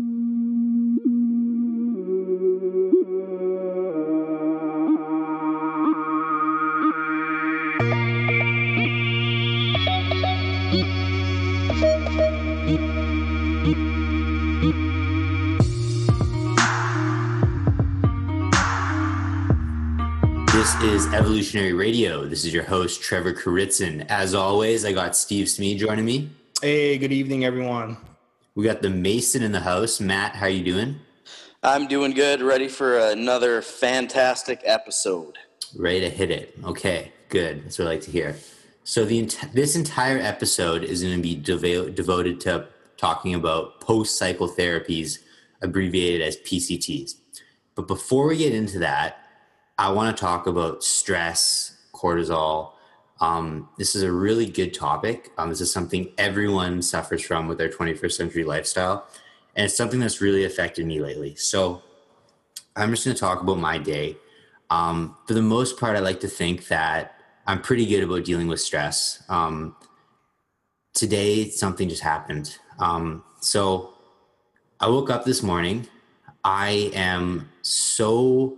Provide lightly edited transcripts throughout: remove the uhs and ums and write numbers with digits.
This is Evolutionary Radio. This is your host, Trevor Kuritzin. As always, I got Steve Smee joining me. Hey, good evening, everyone. We got the Mason in the house. Matt, how you doing? I'm doing good. Ready for another fantastic episode. Ready to hit it. Okay, good. That's what I like to hear. So this entire episode is going to be devoted to talking about post-cycle therapies, abbreviated as PCTs. But before we get into that, I want to talk about stress, cortisol. This is a really good topic. This is something everyone suffers from with their 21st century lifestyle. And it's something that's really affected me lately. So I'm just going to talk about my day. For the most part, I like to think that I'm pretty good about dealing with stress. Today, something just happened. So I woke up this morning. I am so...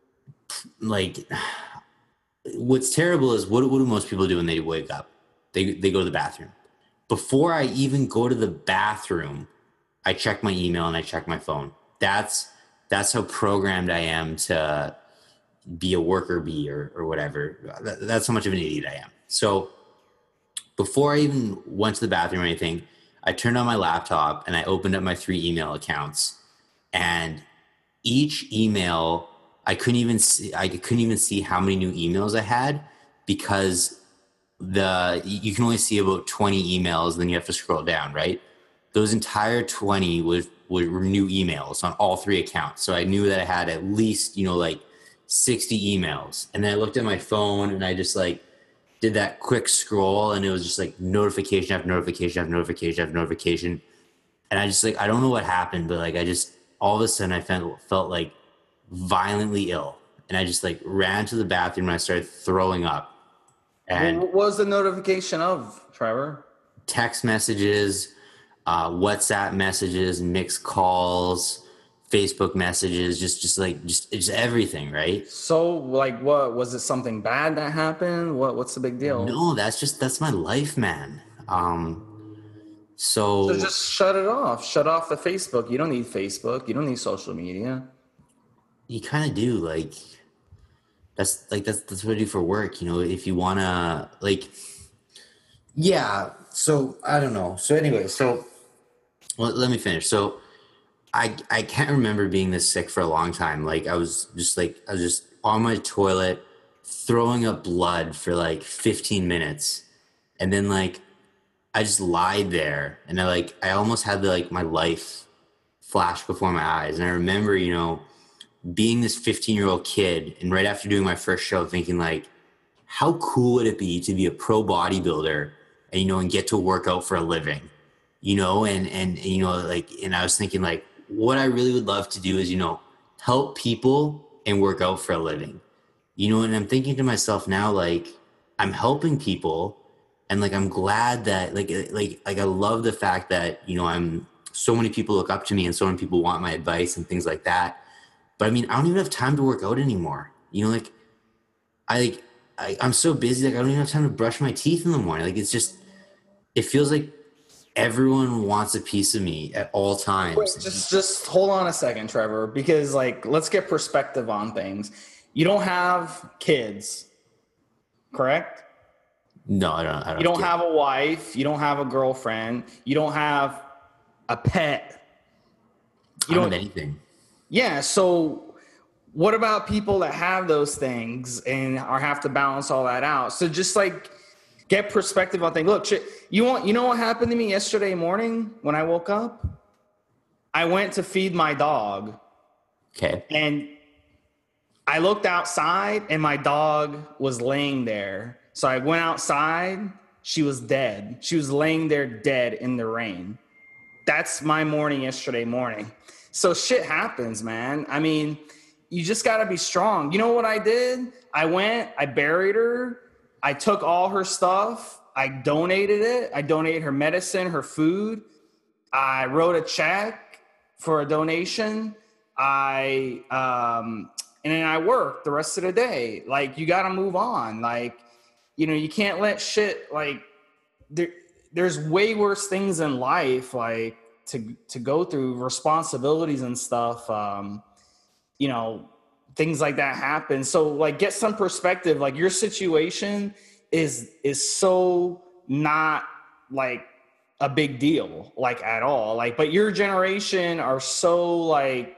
what's terrible is what do most people do when they wake up? They go to the bathroom. Before I even go to the bathroom, I check my email and I check my phone. That's how programmed I am to be a worker bee or whatever. That's how much of an idiot I am. So before I even went to the bathroom or anything, I turned on my laptop and I opened up my 3 email accounts, and each email I couldn't even see how many new emails I had, because you can only see about 20 emails, then you have to scroll down, right? Those entire 20 were new emails on all 3 accounts. So I knew that I had at least, 60 emails. And then I looked at my phone and I just did that quick scroll, and it was just notification after notification after notification after notification. And I just I don't know what happened, but I just all of a sudden I felt violently ill, and I just ran to the bathroom and I started throwing up. And what was the notification of, Trevor? Text messages, WhatsApp messages, mixed calls, Facebook messages, just everything, right? So what was it? Something bad that happened? What's the big deal? No, that's my life, man. So just shut it off. Shut off the Facebook. You don't need Facebook. You don't need social media. You kind of do. That's what I do for work. If you want to yeah. So I don't know. So anyway, let me finish. So I can't remember being this sick for a long time. I was just on my toilet throwing up blood for 15 minutes. And then I just lied there, and I almost had my life flash before my eyes. And I remember, being this 15-year-old kid, and right after doing my first show, thinking how cool would it be to be a pro bodybuilder and, and get to work out for a living, and I was thinking what I really would love to do is, help people and work out for a living, and I'm thinking to myself now, I'm helping people, and I'm glad that I love the fact that, I'm so many people look up to me and so many people want my advice and things like that. But I don't even have time to work out anymore. I'm so busy. I don't even have time to brush my teeth in the morning. It feels like everyone wants a piece of me at all times. Wait, just hold on a second, Trevor, because let's get perspective on things. You don't have kids, correct? No, I don't. You don't have a wife. You don't have a girlfriend. You don't have a pet. You don't have anything. Yeah, so what about people that have those things and have to balance all that out? So just get perspective on things. Look, you know what happened to me yesterday morning when I woke up? I went to feed my dog. Okay. And I looked outside and my dog was laying there. So I went outside. She was dead. She was laying there dead in the rain. That's my morning yesterday morning. So shit happens, man. You just got to be strong. You know what I did? I went, I buried her. I took all her stuff. I donated it. I donated her medicine, her food. I wrote a check for a donation, and then I work the rest of the day. Like, you got to move on. Like, you know, you can't let shit, like, there's way worse things in life, like, to go through, responsibilities and stuff. You know, things like that happen. So, like, get some perspective. Like, your situation is so not like a big deal, like, at all. Like, but your generation are so, like,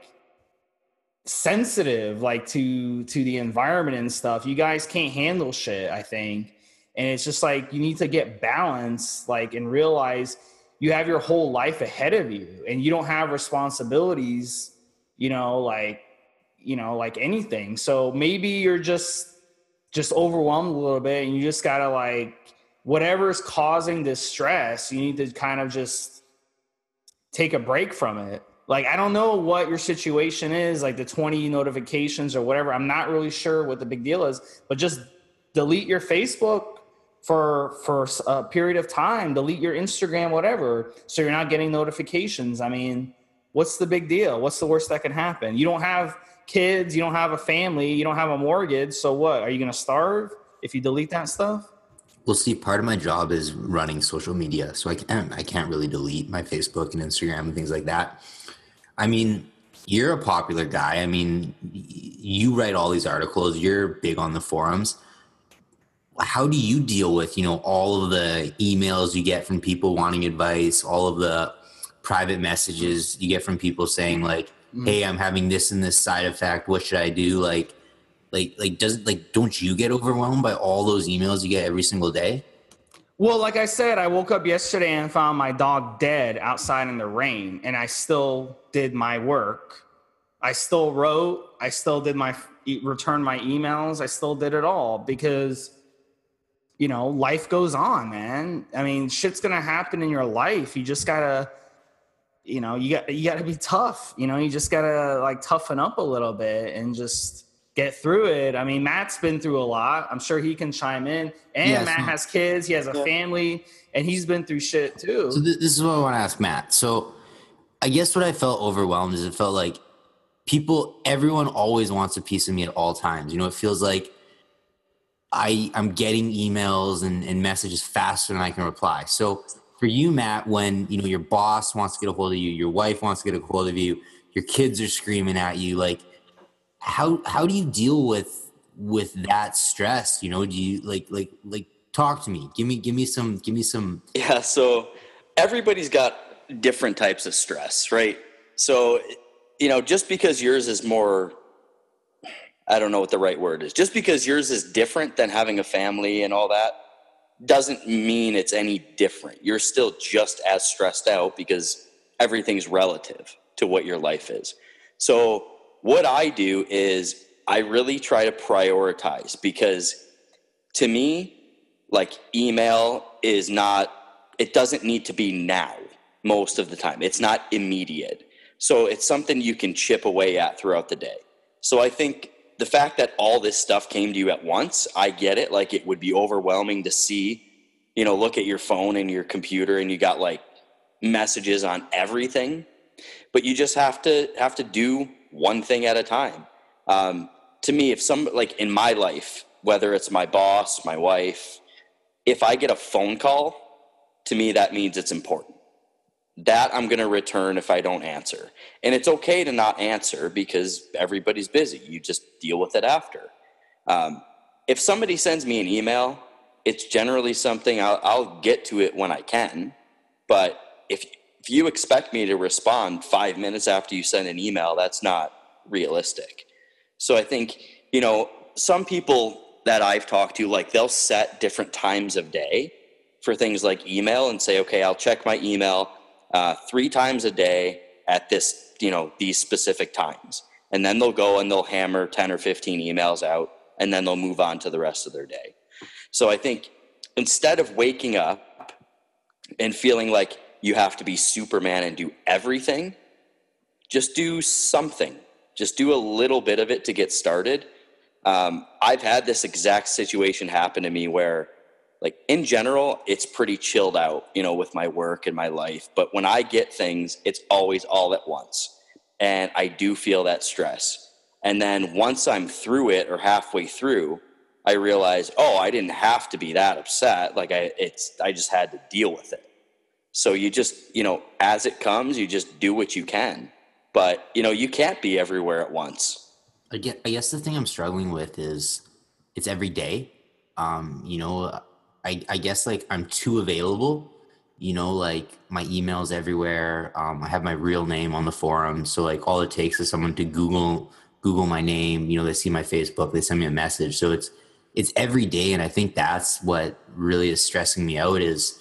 sensitive, like, to the environment and stuff. You guys can't handle shit, I think. And it's just like, you need to get balanced, like, and realize you have your whole life ahead of you, and you don't have responsibilities, like anything. So maybe you're just overwhelmed a little bit, and you just gotta, like, whatever's causing this stress, you need to kind of just take a break from it. Like, I don't know what your situation is, like the 20 notifications or whatever. I'm not really sure what the big deal is, but just delete your Facebook for a period of time, delete your Instagram, whatever, so you're not getting notifications. I mean, what's the big deal? What's the worst that can happen? You don't have kids, you don't have a family, you don't have a mortgage. So what? Are you going to starve if you delete that stuff? Well, see, part of my job is running social media, so I can't really delete my Facebook and Instagram and things like that. I mean, you're a popular guy. I mean, you write all these articles. You're big on the forums. How do you deal with, all of the emails you get from people wanting advice, all of the private messages you get from people saying, like, hey, I'm having this and this side effect. What should I do? Don't you get overwhelmed by all those emails you get every single day? Well, like I said, I woke up yesterday and found my dog dead outside in the rain, and I still did my work. I still wrote. I still did returned my emails. I still did it all because, life goes on, man. I mean, shit's going to happen in your life. You just got to, you got to be tough. You just got to, like, toughen up a little bit and just get through it. I mean, Matt's been through a lot. I'm sure he can chime in. And yes, Matt has kids. He has a family, and he's been through shit too. So this is what I want to ask Matt. So I guess what I felt overwhelmed is it felt like everyone always wants a piece of me at all times. It feels like I'm getting emails and messages faster than I can reply. So for you, Matt, when, your boss wants to get a hold of you, your wife wants to get a hold of you, your kids are screaming at you, like, how do you deal with that stress? Do you like talk to me? Give me some. Yeah. So everybody's got different types of stress, right? So, just because yours is more, I don't know what the right word is, just because yours is different than having a family and all that doesn't mean it's any different. You're still just as stressed out because everything's relative to what your life is. So what I do is I really try to prioritize, because to me, like, email it doesn't need to be now most of the time. It's not immediate. So it's something you can chip away at throughout the day. So I think the fact that all this stuff came to you at once, I get it. Like, it would be overwhelming to see, look at your phone and your computer and you got, like, messages on everything, but you just have to do one thing at a time. To me, if like in my life, whether it's my boss, my wife, if I get a phone call, to me, that means it's important. That I'm going to return if I don't answer. And it's okay to not answer because everybody's busy. You just deal with it after. If somebody sends me an email, it's generally something I'll get to it when I can. But if you expect me to respond 5 minutes after you send an email, that's not realistic. So I think, some people that I've talked to, like, they'll set different times of day for things like email and say, okay, I'll check my email 3 times a day at this, these specific times. And then they'll go and they'll hammer 10 or 15 emails out, and then they'll move on to the rest of their day. So I think instead of waking up and feeling like you have to be Superman and do everything, just do something. Just do a little bit of it to get started. I've had this exact situation happen to me where, like, in general, it's pretty chilled out, with my work and my life. But when I get things, it's always all at once. and I do feel that stress. And then once I'm through it or halfway through, I realize, oh, I didn't have to be that upset. Like I just had to deal with it. So you just, as it comes, you just do what you can. But, you can't be everywhere at once. I guess the thing I'm struggling with is it's every day. I guess like I'm too available, like my email's everywhere. I have my real name on the forum. So like all it takes is someone to Google my name, they see my Facebook, they send me a message. So it's every day. And I think that's what really is stressing me out is,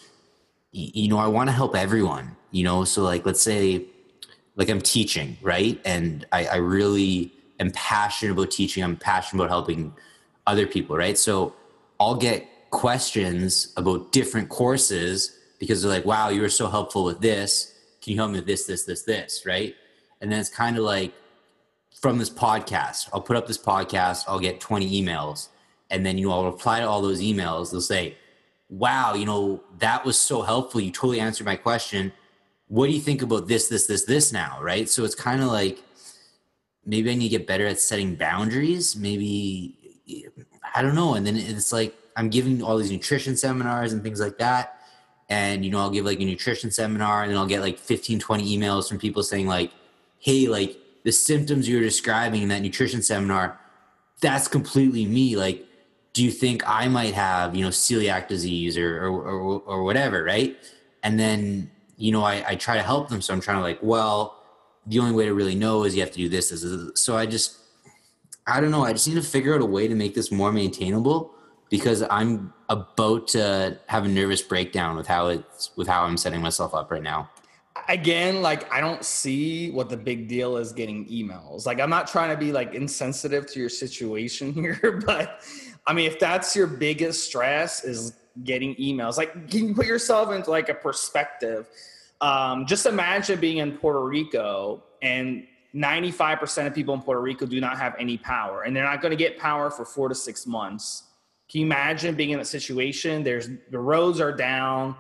I want to help everyone, so like, let's say like I'm teaching, right? And I really am passionate about teaching. I'm passionate about helping other people, right? So I'll get questions about different courses because they're like, wow, you were so helpful with this. Can you help me with this, right? And then it's kind of like from this podcast, I'll put up this podcast, I'll get 20 emails. And then, I'll reply to all those emails. They'll say, wow, that was so helpful. You totally answered my question. What do you think about this now, right? So it's kind of like maybe I need to get better at setting boundaries. Maybe, I don't know. And then it's like I'm giving all these nutrition seminars and things like that. And, I'll give like a nutrition seminar and then I'll get like 15, 20 emails from people saying like, hey, like the symptoms you were describing in that nutrition seminar, that's completely me. Like, do you think I might have, celiac disease or whatever, right? And then, I try to help them. So I'm trying to like, well, the only way to really know is you have to do this. So I don't know. I just need to figure out a way to make this more maintainable because I'm about to have a nervous breakdown with how I'm setting myself up right now. Again, like I don't see what the big deal is getting emails. Like I'm not trying to be like insensitive to your situation here, but I mean, if that's your biggest stress is getting emails, like can you put yourself into like a perspective? Just imagine being in Puerto Rico and 95% of people in Puerto Rico do not have any power and they're not going to get power for 4 to 6 months. Can you imagine being in that situation? The roads are down.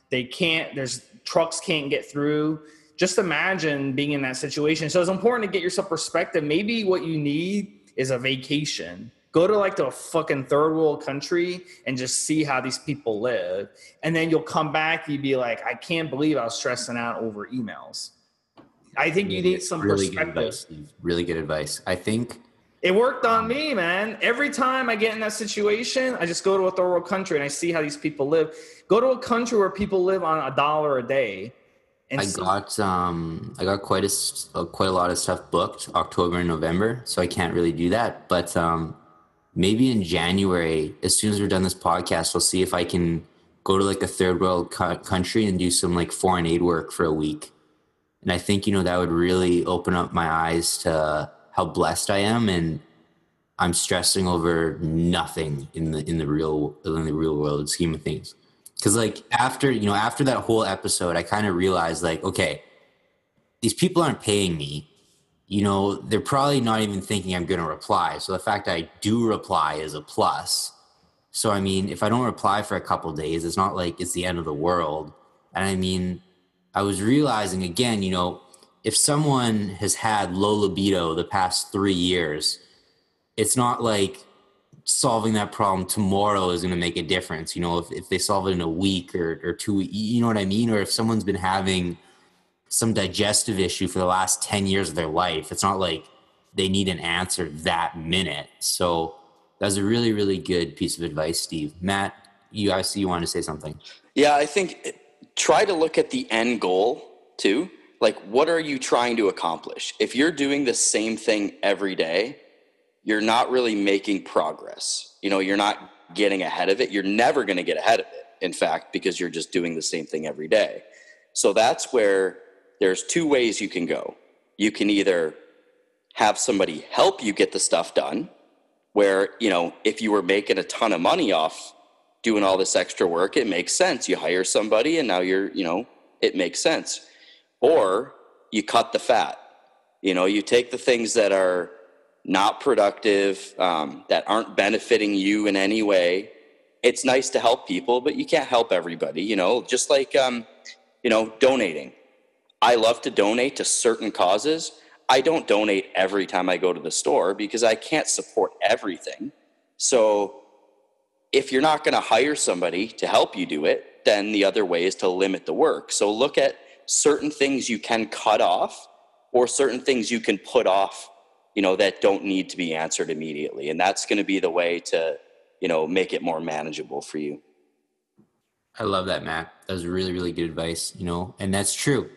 Trucks can't get through. Just imagine being in that situation. So it's important to get yourself perspective. Maybe what you need is a vacation. Go to like a fucking third world country and just see how these people live. And then you'll come back, you'd be like, I can't believe I was stressing out over emails. I think you need some really perspective. Good advice, Steve. Really good advice. I think it worked on me, man. Every time I get in that situation, I just go to a third world country and I see how these people live. Go to a country where people live on $1 a day. And I got quite a lot of stuff booked October and November, so I can't really do that. But maybe in January, as soon as we're done this podcast, we'll see if I can go to like a third world country and do some like foreign aid work for a week. And I think, that would really open up my eyes to how blessed I am. And I'm stressing over nothing in the real world scheme of things. Cause like after that whole episode, I kind of realized like, okay, these people aren't paying me. They're probably not even thinking I'm going to reply. So the fact that I do reply is a plus. So, I mean, if I don't reply for a couple of days, it's not like it's the end of the world. And I mean, I was realizing again, if someone has had low libido the past 3 years, it's not like solving that problem tomorrow is going to make a difference. If they solve it in a week or 2 weeks, you know what I mean? Or if someone's been having some digestive issue for the last 10 years of their life, it's not like they need an answer that minute. So that's a really, really good piece of advice, Steve. Matt, I see you want to say something. Yeah, I think try to look at the end goal too. Like, what are you trying to accomplish? If you're doing the same thing every day, you're not really making progress. You're not getting ahead of it. You're never going to get ahead of it, in fact, because you're just doing the same thing every day. So that's where there's 2 ways you can go. You can either have somebody help you get the stuff done, where, if you were making a ton of money off doing all this extra work, it makes sense. You hire somebody and now it makes sense. Or you cut the fat. You take the things that are not productive, that aren't benefiting you in any way. It's nice to help people, but you can't help everybody, just like, donating. I love to donate to certain causes. I don't donate every time I go to the store because I can't support everything. So if you're not going to hire somebody to help you do it, then the other way is to limit the work. So look at certain things you can cut off or certain things you can put off, that don't need to be answered immediately. And that's going to be the way to, make it more manageable for you. I love that, Matt. That was really, really good advice, and that's true.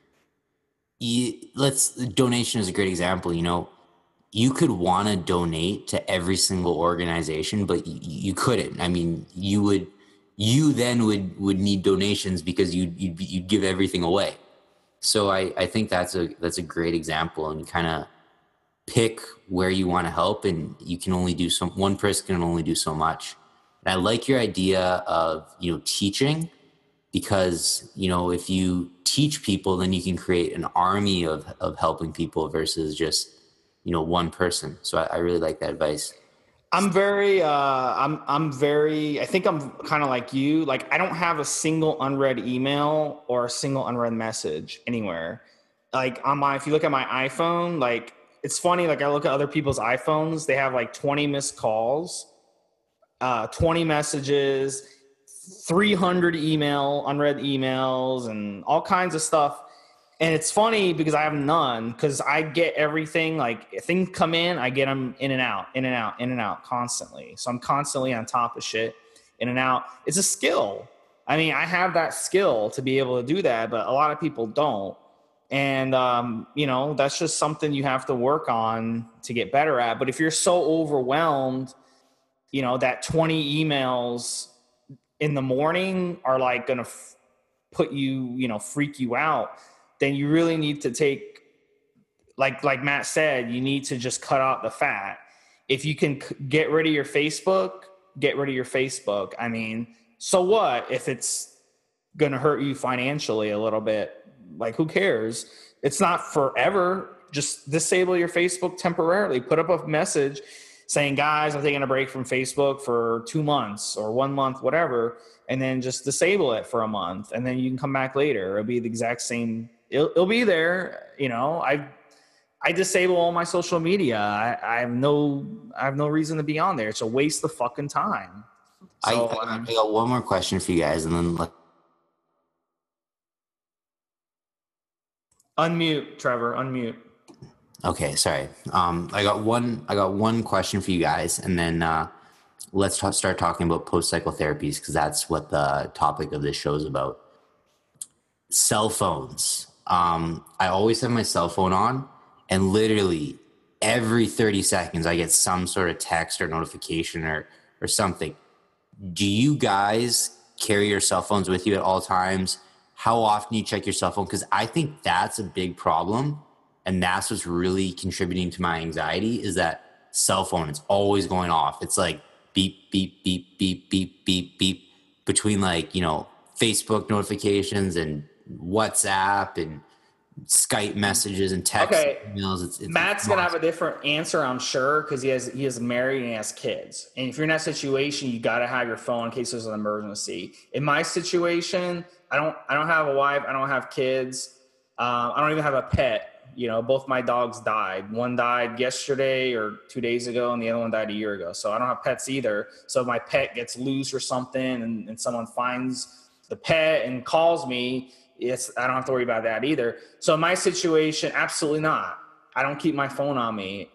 Donation is a great example. You could want to donate to every single organization, but you couldn't. I mean, you then would need donations because you'd give everything away. So I think that's a great example, and you kind of pick where you want to help, and you can only do one person can only do so much. And I like your idea of, teaching, because, if you teach people, then you can create an army of helping people versus just, one person. So I really like that advice. I think I'm kind of like you. Like, I don't have a single unread email or a single unread message anywhere. Like if you look at my iPhone, like, it's funny. Like, I look at other people's iPhones, they have like 20 missed calls, 20 messages, 300 unread emails, and all kinds of stuff. And it's funny because I have none, because I get everything. Like, if things come in, I get them in and out constantly. So I'm constantly on top of shit, in and out. It's a skill. I mean, I have that skill to be able to do that, but a lot of people don't. And, that's just something you have to work on to get better at. But if you're so overwhelmed, that 20 emails in the morning are like going to put you, freak you out, then you really need to take, like Matt said, you need to just cut out the fat. If you can get rid of your Facebook, get rid of your Facebook. I mean, so what if it's going to hurt you financially a little bit? Like, who cares? It's not forever. Just disable your Facebook temporarily. Put up a message saying, guys, I'm taking a break from Facebook for 2 months or 1 month, whatever, and then just disable it for a month, and then you can come back later. It'll be the exact same. It'll be there. I disable all my social media. I have no reason to be on there. It's a waste of fucking time. So, I got one more question for you guys, and then unmute, Trevor. Unmute. Okay, sorry. I got one question for you guys, and then let's start talking about post-psychotherapies, because that's what the topic of this show is about. Cell phones. I always have my cell phone on, and literally every 30 seconds I get some sort of text or notification or something. Do you guys carry your cell phones with you at all times? How often do you check your cell phone? Because I think that's a big problem. And that's what's really contributing to my anxiety, is that cell phone. It's always going off. It's like beep, beep, beep, beep, beep, beep, beep, between Facebook notifications and WhatsApp and Skype messages and text emails. It's Matt's going to have a different answer, I'm sure, because he is married and he has kids. And if you're in that situation, you got to have your phone in case there's an emergency. In my situation, I don't have a wife. I don't have kids. I don't even have a pet. Both my dogs died. One died yesterday or 2 days ago, and the other one died a year ago. So I don't have pets either. So if my pet gets loose or something and someone finds the pet and calls me, I don't have to worry about that either. So in my situation, absolutely not. I don't keep my phone on me,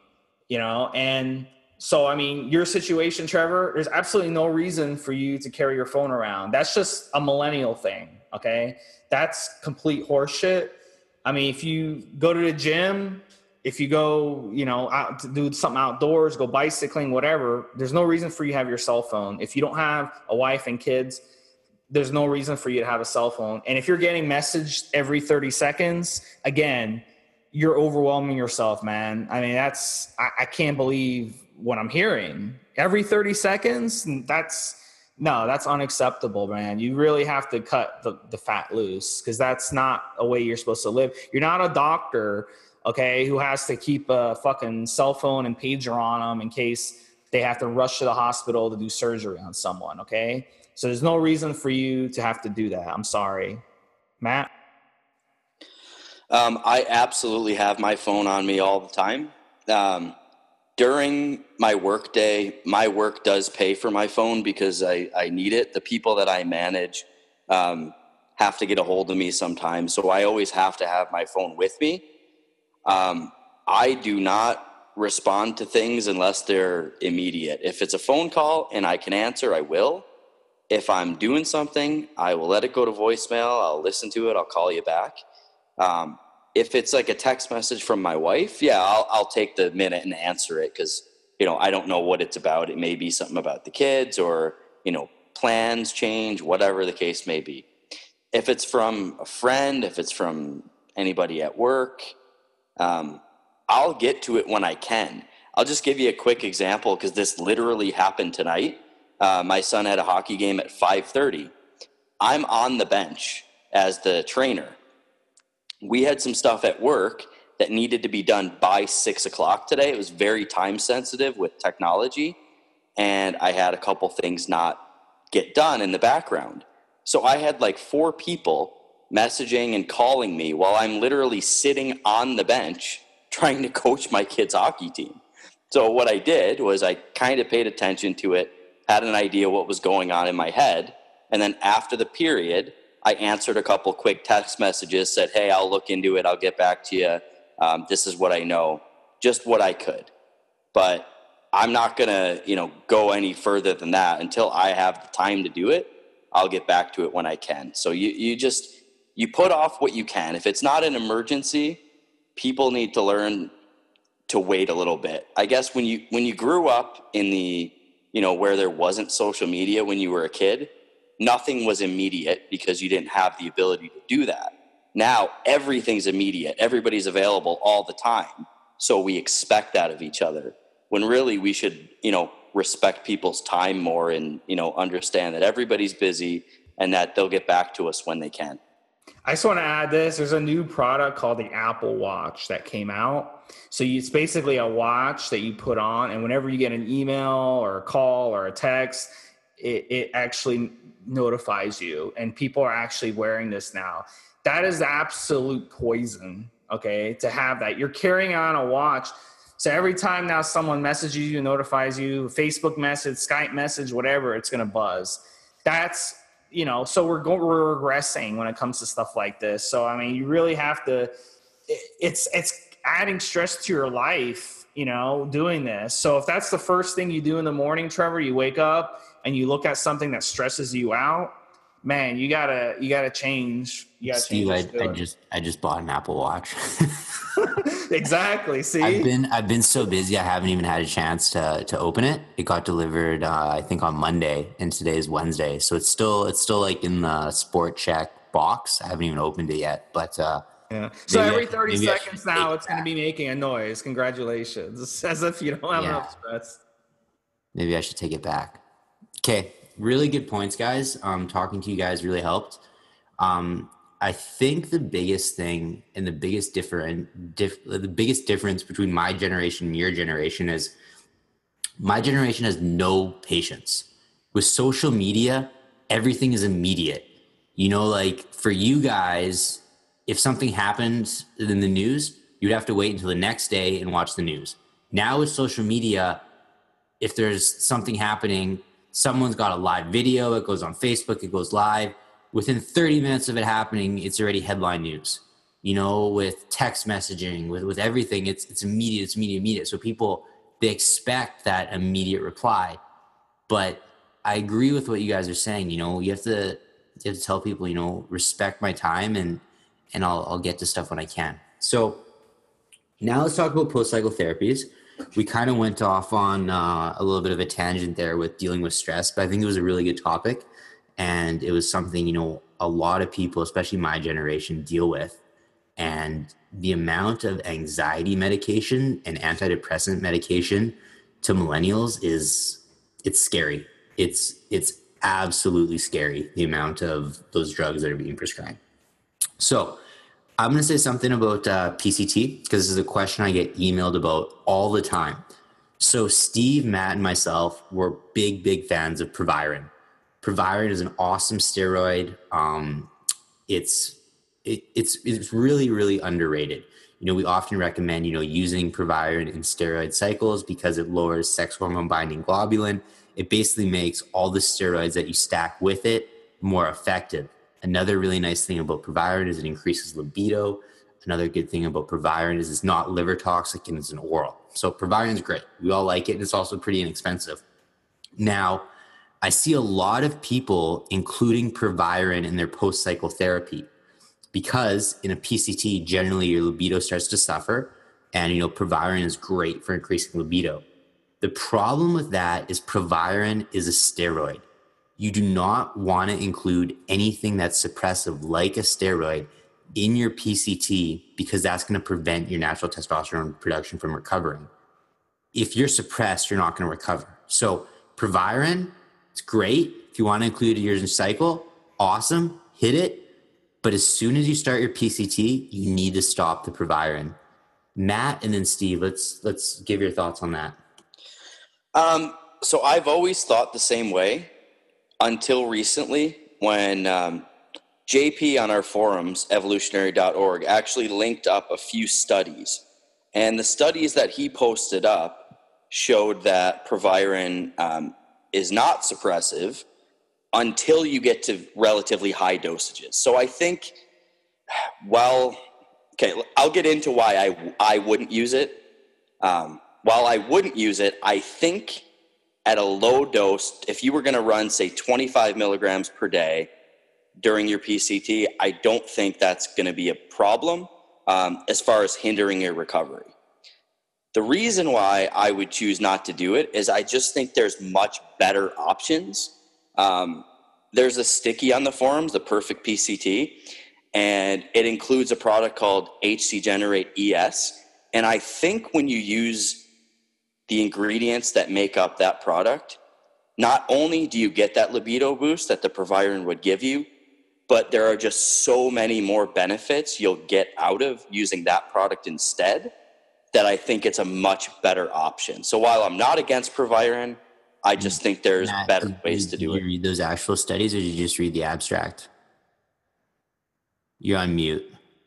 and so, I mean, your situation, Trevor, there's absolutely no reason for you to carry your phone around. That's just a millennial thing. Okay. That's complete horseshit. I mean, if you go to the gym, if you go, out to do something outdoors, go bicycling, whatever, there's no reason for you to have your cell phone. If you don't have a wife and kids, there's no reason for you to have a cell phone. And if you're getting messaged every 30 seconds, again, you're overwhelming yourself, man. I mean, I can't believe what I'm hearing. Every 30 seconds, that's unacceptable, man. You really have to cut the fat loose, because that's not a way you're supposed to live. You're not a doctor, okay, who has to keep a fucking cell phone and pager on them in case they have to rush to the hospital to do surgery on someone, okay? So there's no reason for you to have to do that. I'm sorry. Matt? I absolutely have my phone on me all the time. During my work day, my work does pay for my phone because I need it. The people that I manage have to get a hold of me sometimes, so I always have to have my phone with me. I do not respond to things unless they're immediate. If it's a phone call and I can answer, I will. If I'm doing something, I will let it go to voicemail. I'll listen to it. I'll call you back. If it's like a text message from my wife, yeah, I'll take the minute and answer it because, I don't know what it's about. It may be something about the kids or, plans change, whatever the case may be. If it's from a friend, if it's from anybody at work, I'll get to it when I can. I'll just give you a quick example because this literally happened tonight. My son had a hockey game at 5:30. I'm on the bench as the trainer. We had some stuff at work that needed to be done by 6 o'clock today. It was very time sensitive with technology, and I had a couple things not get done in the background. So I had like 4 people messaging and calling me while I'm literally sitting on the bench trying to coach my kids' hockey team. So what I did was I kind of paid attention to it, had an idea what was going on in my head, and then after the period, I answered a couple quick text messages, said, hey, I'll look into it. I'll get back to you. This is what I know, just what I could. But I'm not going to, go any further than that until I have the time to do it. I'll get back to it when I can. So you put off what you can. If it's not an emergency, people need to learn to wait a little bit. I guess when you grew up in the, where there wasn't social media when you were a kid, nothing was immediate because you didn't have the ability to do that. Now everything's immediate. Everybody's available all the time. So we expect that of each other when really we should, respect people's time more and, understand that everybody's busy and that they'll get back to us when they can. I just want to add this. There's a new product called the Apple Watch that came out. So it's basically a watch that you put on, and whenever you get an email or a call or a text, it actually notifies you. And people are actually wearing this now. That is absolute poison, okay, to have that. You're carrying on a watch. So every time now someone messages you, notifies you, Facebook message, Skype message, whatever, it's going to buzz. That's, so we're regressing when it comes to stuff like this. So, I mean, you really have to, it's adding stress to your life, doing this. So if that's the first thing you do in the morning, Trevor, you wake up and you look at something that stresses you out, man, you gotta change. Steve, I just bought an Apple Watch. Exactly. See, I've been so busy I haven't even had a chance to open it. It got delivered I think on Monday, and today is Wednesday, so it's still like in the Sport Check box. I haven't even opened it yet, but yeah. So every 30 seconds now, it's going to be making a noise. Congratulations, as if you don't have enough stress. Maybe I should take it back. Okay, really good points, guys. Talking to you guys really helped. I think the biggest thing and the biggest difference between my generation and your generation is my generation has no patience. With social media, everything is immediate. Like for you guys, if something happened in the news, you'd have to wait until the next day and watch the news. Now with social media, if there's something happening, someone's got a live video, it goes on Facebook, it goes live. Within 30 minutes of it happening, it's already headline news. With text messaging, with everything, it's immediate. So people, they expect that immediate reply. But I agree with what you guys are saying. You have to tell people, respect my time and I'll get to stuff when I can. So now let's talk about post-cycle therapies. We kind of went off on a little bit of a tangent there with dealing with stress, but I think it was a really good topic. And it was something, a lot of people, especially my generation, deal with. And the amount of anxiety medication and antidepressant medication to millennials it's scary. It's absolutely scary, the amount of those drugs that are being prescribed. So I'm going to say something about PCT because this is a question I get emailed about all the time. So Steve, Matt, and myself were big fans of Proviron. Proviron is an awesome steroid. It's it's really, really underrated. We often recommend, using Proviron in steroid cycles because it lowers sex hormone binding globulin. It basically makes all the steroids that you stack with it more effective. Another really nice thing about Proviron is it increases libido. Another good thing about Proviron is it's not liver toxic and it's an oral. So Proviron is great. We all like it, and it's also pretty inexpensive. Now, I see a lot of people including Proviron in their post-cycle therapy because in a PCT, generally your libido starts to suffer, and Proviron is great for increasing libido. The problem with that is Proviron is a steroid. You do not want to include anything that's suppressive like a steroid in your PCT because that's going to prevent your natural testosterone production from recovering. If you're suppressed, you're not going to recover. So Proviron, it's great. If you want to include a year's cycle, awesome, hit it. But as soon as you start your PCT, you need to stop the Proviron. Matt and then Steve, let's give your thoughts on that. So I've always thought the same way until recently when JP on our forums, evolutionary.org, actually linked up a few studies. And the studies that he posted up showed that Proviron is not suppressive until you get to relatively high dosages. So I think, I'll get into why I wouldn't use it. While I wouldn't use it, I think at a low dose, if you were going to run, say, 25 milligrams per day during your PCT, I don't think that's going to be a problem as far as hindering your recovery. The reason why I would choose not to do it is I just think there's much better options. There's a sticky on the forums, the Perfect PCT, and it includes a product called HC Generate ES. And I think when you use the ingredients that make up that product, not only do you get that libido boost that the Proviron would give you, but there are just so many more benefits you'll get out of using that product instead that I think it's a much better option. So while I'm not against Proviron, I just think there's Matt, better ways to do it. Did you read those actual studies or did you just read the abstract? You're on mute.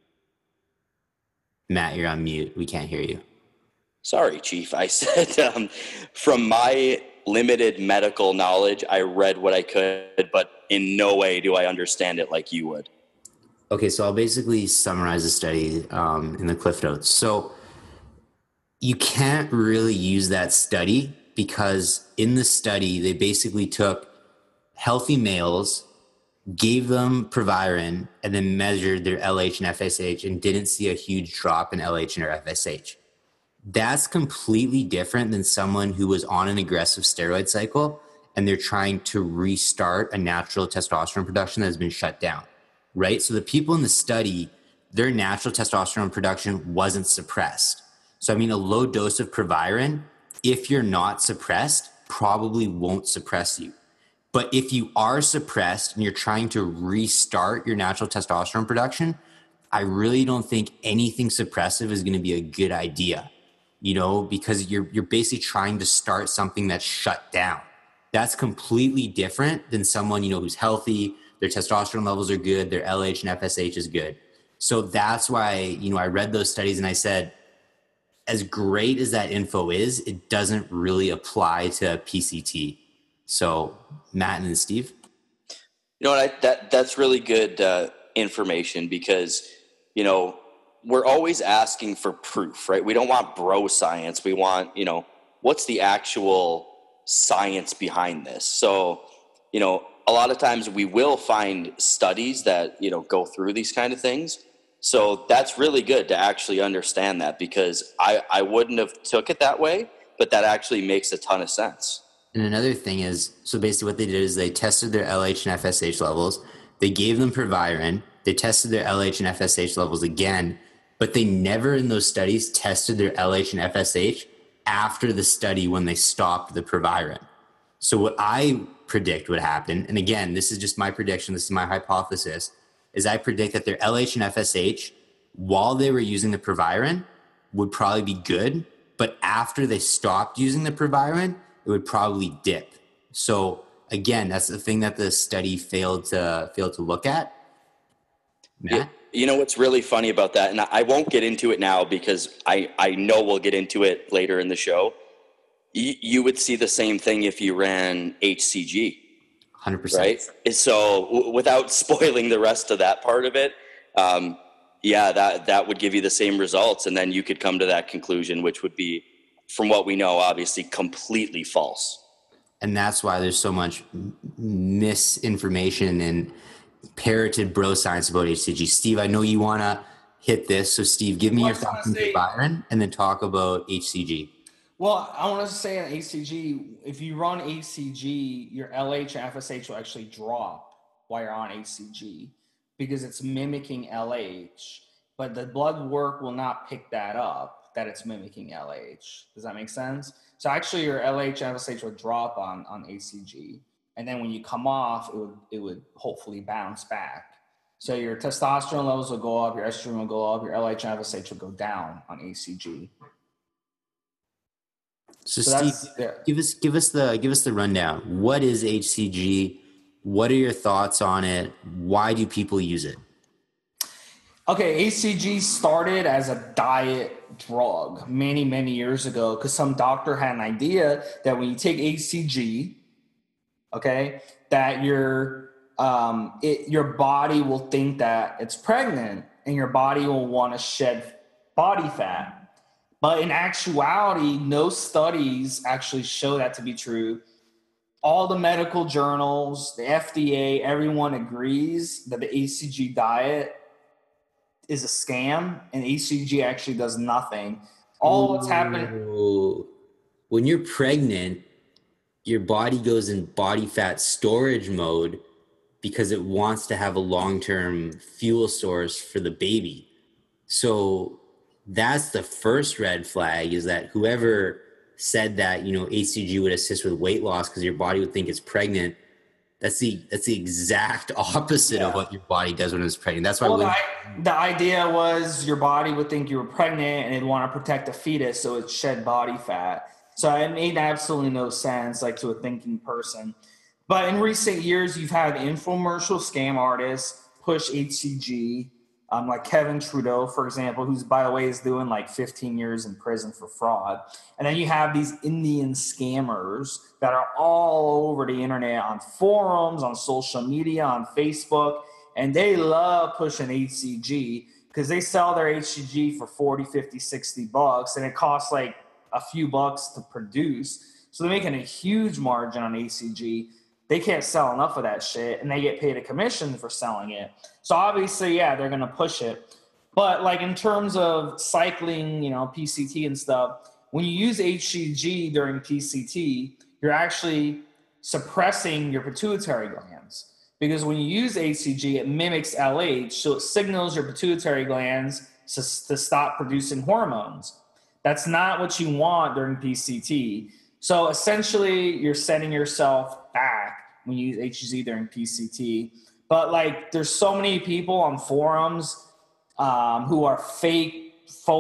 Matt, you're on mute. We can't hear you. Sorry, Chief. I said from my limited medical knowledge, I read what I could, but in no way do I understand it like you would. Okay, so I'll basically summarize the study in the Cliff Notes. So you can't really use that study because in the study, they basically took healthy males, gave them Proviron, and then measured their LH and FSH and didn't see a huge drop in LH and or FSH. That's completely different than someone who was on an aggressive steroid cycle and they're trying to restart a natural testosterone production that has been shut down, right? So the people in the study, their natural testosterone production wasn't suppressed. So, a low dose of Proviron, if you're not suppressed, probably won't suppress you. But if you are suppressed and you're trying to restart your natural testosterone production, I really don't think anything suppressive is going to be a good idea. Because you're basically trying to start something that's shut down. That's completely different than someone, who's healthy, their testosterone levels are good, their LH and FSH is good. So that's why, I read those studies and I said, as great as that info is, it doesn't really apply to PCT. So Matt and Steve? That's really good information because, we're always asking for proof, right? We don't want bro science. We want, what's the actual science behind this? So, a lot of times we will find studies that, go through these kind of things. So that's really good to actually understand that because I wouldn't have took it that way, but that actually makes a ton of sense. And another thing is, so basically what they did is they tested their LH and FSH levels. They gave them Proviron. They tested their LH and FSH levels again, but they never in those studies tested their LH and FSH after the study when they stopped the Proviron. So what I predict would happen, and again, this is just my prediction, this is my hypothesis, is I predict that their LH and FSH, while they were using the Proviron, would probably be good, but after they stopped using the Proviron, it would probably dip. So again, that's the thing that the study failed to look at. Matt? you know what's really funny about that, and I won't get into it now because I know we'll get into it later in the show. You would see the same thing if you ran HCG. 100%. Right. So without spoiling the rest of that part of it, that would give you the same results. And then you could come to that conclusion, which would be, from what we know, obviously completely false. And that's why there's so much misinformation and parroted bro science about HCG. Steve, I know you want to hit this. So Steve, give me your thoughts on Byron and then talk about HCG. Well, I want to say on HCG, if you run HCG, your LH and FSH will actually drop while you're on HCG because it's mimicking LH, but the blood work will not pick that up, that it's mimicking LH. Does that make sense? So actually your LH and FSH would drop on HCG. And then when you come off, it would hopefully bounce back. So your testosterone levels will go up, your estrogen will go up, your LH and FSH will go down on HCG. So Steve, give us the rundown. What is HCG? What are your thoughts on it? Why do people use it? Okay, HCG started as a diet drug many, many years ago because some doctor had an idea that when you take HCG, okay, that your body will think that it's pregnant and your body will want to shed body fat. But in actuality, no studies actually show that to be true. All the medical journals, the FDA, everyone agrees that the HCG diet is a scam and HCG actually does nothing. All that's happening. When you're pregnant, your body goes in body fat storage mode because it wants to have a long-term fuel source for the baby. So that's the first red flag, is that whoever said that, HCG would assist with weight loss because your body would think it's pregnant. That's the exact opposite of what your body does when it's pregnant. That's why the idea was your body would think you were pregnant and it'd want to protect the fetus, so it shed body fat. So it made absolutely no sense, like, to a thinking person. But in recent years, you've had infomercial scam artists push HCG. Like Kevin Trudeau, for example, who's, by the way, is doing like 15 years in prison for fraud. And then you have these Indian scammers that are all over the internet, on forums, on social media, on Facebook, and they love pushing HCG because they sell their HCG for 40, 50, 60 bucks, and it costs like a few bucks to produce. So they're making a huge margin on HCG. They can't sell enough of that shit, and they get paid a commission for selling it. So obviously, yeah, they're going to push it. But like in terms of cycling, PCT and stuff, when you use HCG during PCT, you're actually suppressing your pituitary glands. Because when you use HCG, it mimics LH, so it signals your pituitary glands to stop producing hormones. That's not what you want during PCT. So essentially, you're setting yourself back when you use HCG during PCT. But like, there's so many people on forums who are fake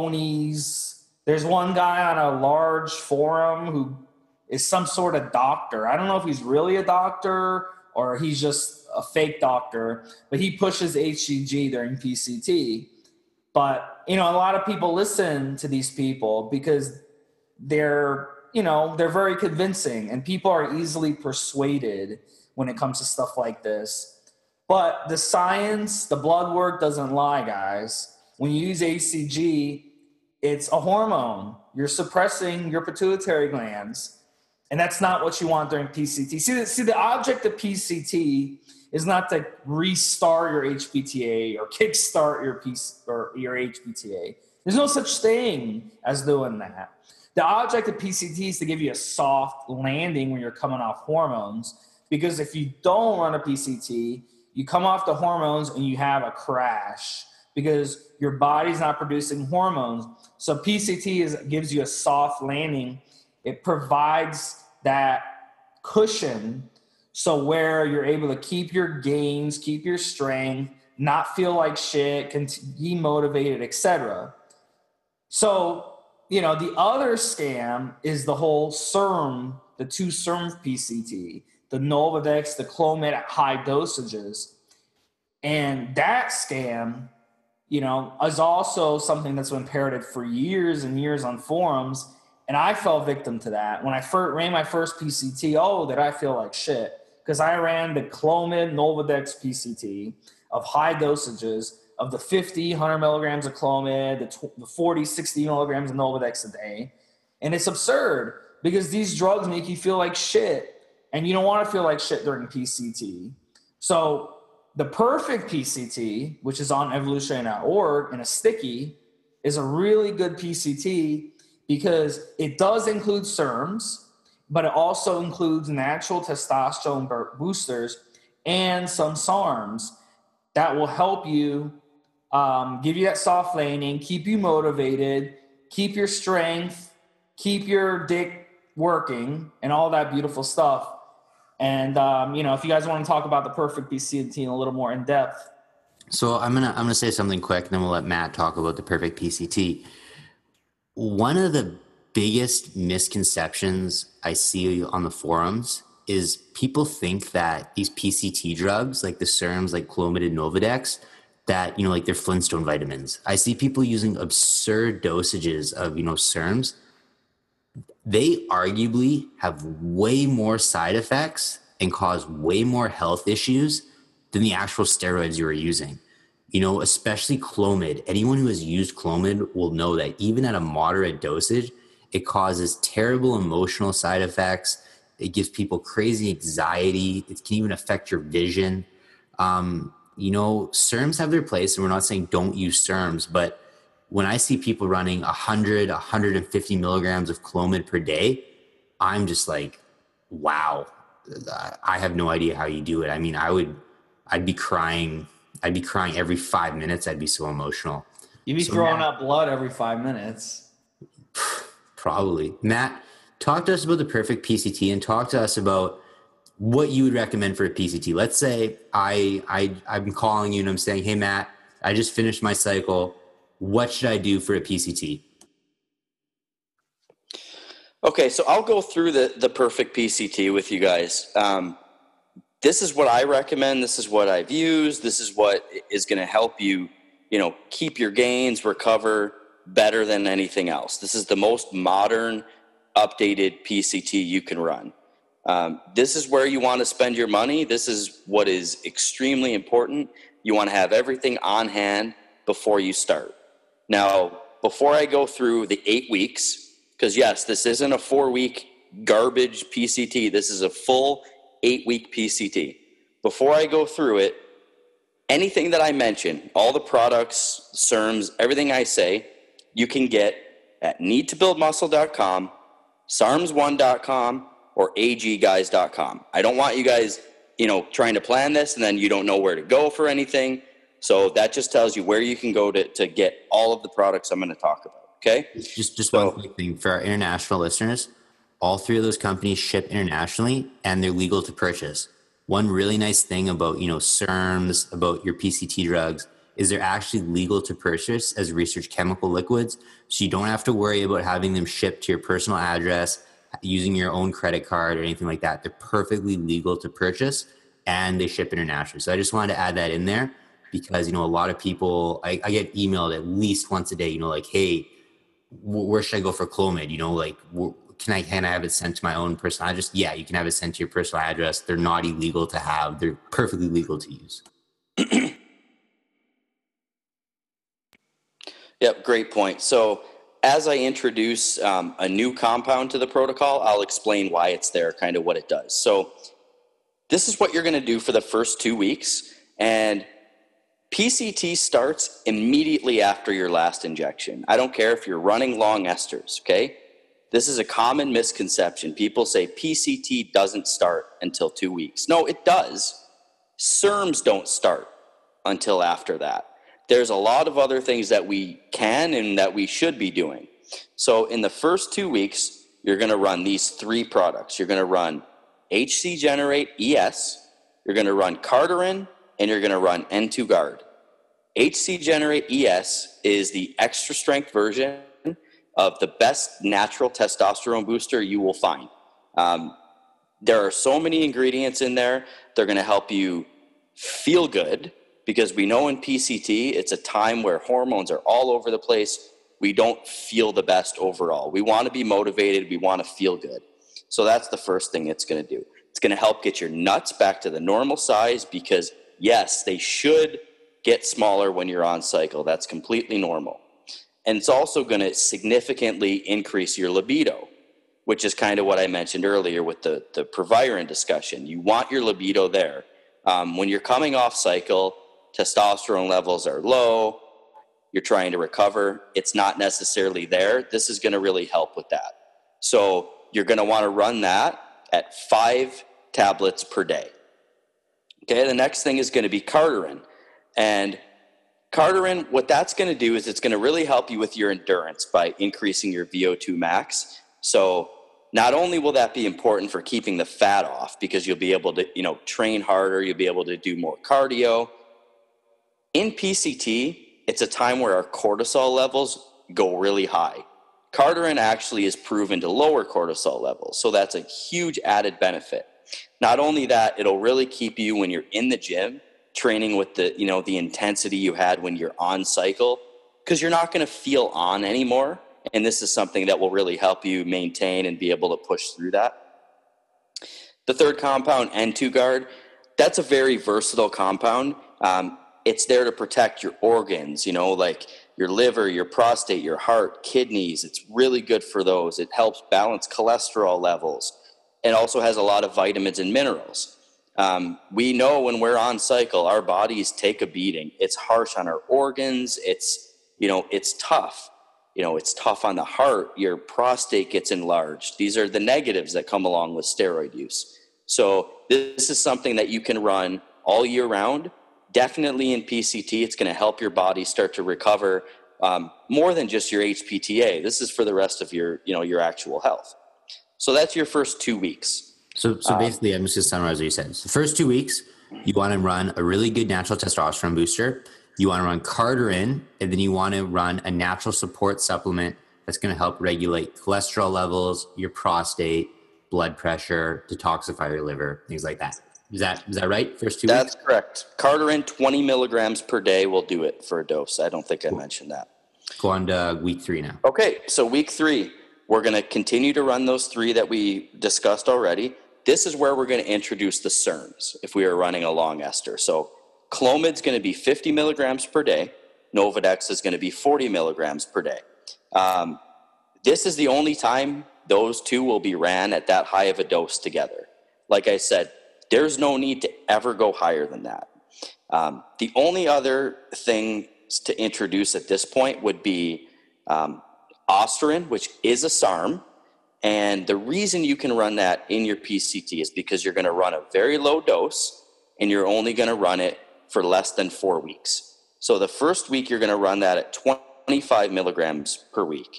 phonies. There's one guy on a large forum who is some sort of doctor. I don't know if he's really a doctor or he's just a fake doctor, but he pushes HCG during PCT. But, a lot of people listen to these people because they're very convincing, and people are easily persuaded when it comes to stuff like this. But the science, the blood work doesn't lie, guys. When you use HCG, it's a hormone. You're suppressing your pituitary glands, and that's not what you want during PCT. See, the object of PCT is not to restart your HPTA or kickstart your HPTA. There's no such thing as doing that. The object of PCT is to give you a soft landing when you're coming off hormones, because if you don't run a PCT, you come off the hormones and you have a crash because your body's not producing hormones. So PCT gives you a soft landing. It provides that cushion so where you're able to keep your gains, keep your strength, not feel like shit, be motivated, etc. So, the other scam is the whole SERM, the 2-SERM PCT, the Nolvadex, the Clomid at high dosages. And that scam is also something that's been parroted for years and years on forums. And I fell victim to that. When I ran my first PCT, did I feel like shit? Because I ran the Clomid Nolvadex PCT of high dosages of the 50, 100 milligrams of Clomid, the 40, 60 milligrams of Nolvadex a day. And it's absurd because these drugs make you feel like shit. And you don't want to feel like shit during PCT. So the perfect PCT, which is on evolutionary.org in a sticky, is a really good PCT because it does include SERMs, but it also includes natural testosterone boosters and some SARMs that will help you give you that soft landing, keep you motivated, keep your strength, keep your dick working, and all that beautiful stuff. And if you guys want to talk about the perfect PCT in a little more in depth. So I'm gonna say something quick, and then we'll let Matt talk about the perfect PCT. One of the biggest misconceptions I see on the forums is people think that these PCT drugs, like the SERMs, like Clomid and Nolvadex, that, like they're Flintstone vitamins. I see people using absurd dosages of, SERMs. They arguably have way more side effects and cause way more health issues than the actual steroids you are using. Especially Clomid. Anyone who has used Clomid will know that even at a moderate dosage, it causes terrible emotional side effects. It gives people crazy anxiety. It can even affect your vision. SERMs have their place, and we're not saying don't use SERMs, but when I see people running 100, 150 milligrams of Clomid per day, I'm just like, wow, I have no idea how you do it. I mean, I'd be crying. I'd be crying every 5 minutes. I'd be so emotional. You'd be throwing up blood every 5 minutes. Probably. Matt, talk to us about the perfect PCT and talk to us about what you would recommend for a PCT. Let's say I'm calling you and I'm saying, hey, Matt, I just finished my cycle. What should I do for a PCT? Okay, so I'll go through the perfect PCT with you guys. This is what I recommend. This is what I've used. This is what is going to help you, keep your gains, recover better than anything else. This is the most modern, updated PCT you can run. This is where you want to spend your money. This is what is extremely important. You want to have everything on hand before you start. Now, before I go through the 8 weeks, because yes, this isn't a 4-week garbage PCT. This is a full 8-week PCT. Before I go through it, anything that I mention, all the products, SERMs, everything I say, you can get at needtobuildmuscle.com, sarms1.com, or agguys.com. I don't want you guys, trying to plan this and then you don't know where to go for anything. So that just tells you where you can go to get all of the products I'm going to talk about. Okay. Just one quick thing for our international listeners. All 3 of those companies ship internationally and they're legal to purchase. One really nice thing about, SERMs, about your PCT drugs, is they're actually legal to purchase as research chemical liquids. So you don't have to worry about having them shipped to your personal address, using your own credit card or anything like that. They're perfectly legal to purchase and they ship internationally. So I just wanted to add that in there because, a lot of people, I get emailed at least once a day, like, hey, where should I go for Clomid? Can I have it sent to my own personal address? Yeah, you can have it sent to your personal address. They're not illegal to have. They're perfectly legal to use. Yep, great point. So as I introduce a new compound to the protocol, I'll explain why it's there, kind of what it does. So this is what you're going to do for the first 2 weeks. And PCT starts immediately after your last injection. I don't care if you're running long esters, okay? This is a common misconception. People say PCT doesn't start until 2 weeks. No, it does. SERMs don't start until after that. There's a lot of other things that we can and that we should be doing. So in the first 2 weeks, you're going to run these 3 products. You're going to run HC Generate ES, you're going to run Carterin, and you're going to run N2 Guard. HC Generate ES is the extra strength version of the best natural testosterone booster you will find. There are so many ingredients in there. They're going to help you feel good. because we know in PCT, it's a time where hormones are all over the place. We don't feel the best overall. We want to be motivated. We want to feel good. So that's the first thing it's going to do. It's going to help get your nuts back to the normal size because, yes, they should get smaller when you're on cycle. That's completely normal. And it's also going to significantly increase your libido, which is kind of what I mentioned earlier with the Proviron discussion. You want your libido there. When you're coming off cycle, testosterone levels are low, you're trying to recover, it's not necessarily there. This is going to really help with that. So you're going to want to run that at 5 tablets per day. Okay, the next thing is going to be Cardarine. And Cardarine, what that's going to do is it's going to really help you with your endurance by increasing your VO2 max. So not only will that be important for keeping the fat off because you'll be able to, train harder, you'll be able to do more cardio. In PCT, it's a time where our cortisol levels go really high. Cardarine actually is proven to lower cortisol levels, so that's a huge added benefit. Not only that, it'll really keep you when you're in the gym training with the intensity you had when you're on cycle, because you're not going to feel on anymore. And this is something that will really help you maintain and be able to push through that. The third compound, N2Guard, that's a very versatile compound. It's there to protect your organs, like your liver, your prostate, your heart, kidneys. It's really good for those. It helps balance cholesterol levels. It also has a lot of vitamins and minerals. We know when we're on cycle, our bodies take a beating. It's harsh on our organs. It's tough. It's tough on the heart. Your prostate gets enlarged. These are the negatives that come along with steroid use. So this is something that you can run all year round. Definitely in PCT, it's going to help your body start to recover more than just your HPTA. This is for the rest of your actual health. So that's your first 2 weeks. So basically, I'm just going to summarize what you said. So the first 2 weeks, you want to run a really good natural testosterone booster. You want to run Cardarine, and then you want to run a natural support supplement that's going to help regulate cholesterol levels, your prostate, blood pressure, detoxify your liver, things like that. Is that right? First 2 weeks? That's correct. Cardarine, 20 milligrams per day will do it for a dose. I don't think I mentioned that. Go on to week 3 now. Okay, so week 3, we're going to continue to run those 3 that we discussed already. This is where we're going to introduce the SERMs if we are running a long ester. So Clomid's going to be 50 milligrams per day. Nolvadex is going to be 40 milligrams per day. This is the only time those 2 will be ran at that high of a dose together. Like I said, there's no need to ever go higher than that. The only other thing to introduce at this point would be Ostarine, which is a SARM. And the reason you can run that in your PCT is because you're going to run a very low dose and you're only going to run it for less than 4 weeks. So the first week, you're going to run that at 25 milligrams per week.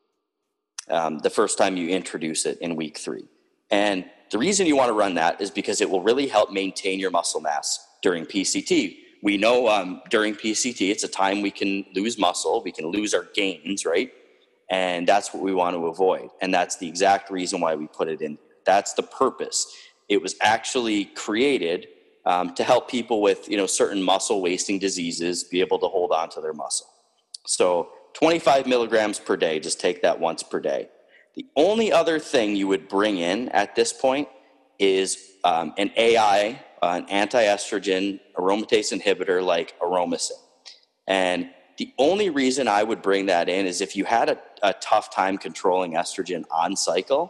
The first time you introduce it in week 3. And the reason you want to run that is because it will really help maintain your muscle mass during PCT. We know during PCT, it's a time we can lose muscle, we can lose our gains, right? And that's what we want to avoid. And that's the exact reason why we put it in. That's the purpose. It was actually created to help people with, certain muscle wasting diseases be able to hold on to their muscle. So 25 milligrams per day, just take that once per day. The only other thing you would bring in at this point is an AI, an anti-estrogen aromatase inhibitor like Aromasin. And the only reason I would bring that in is if you had a tough time controlling estrogen on cycle.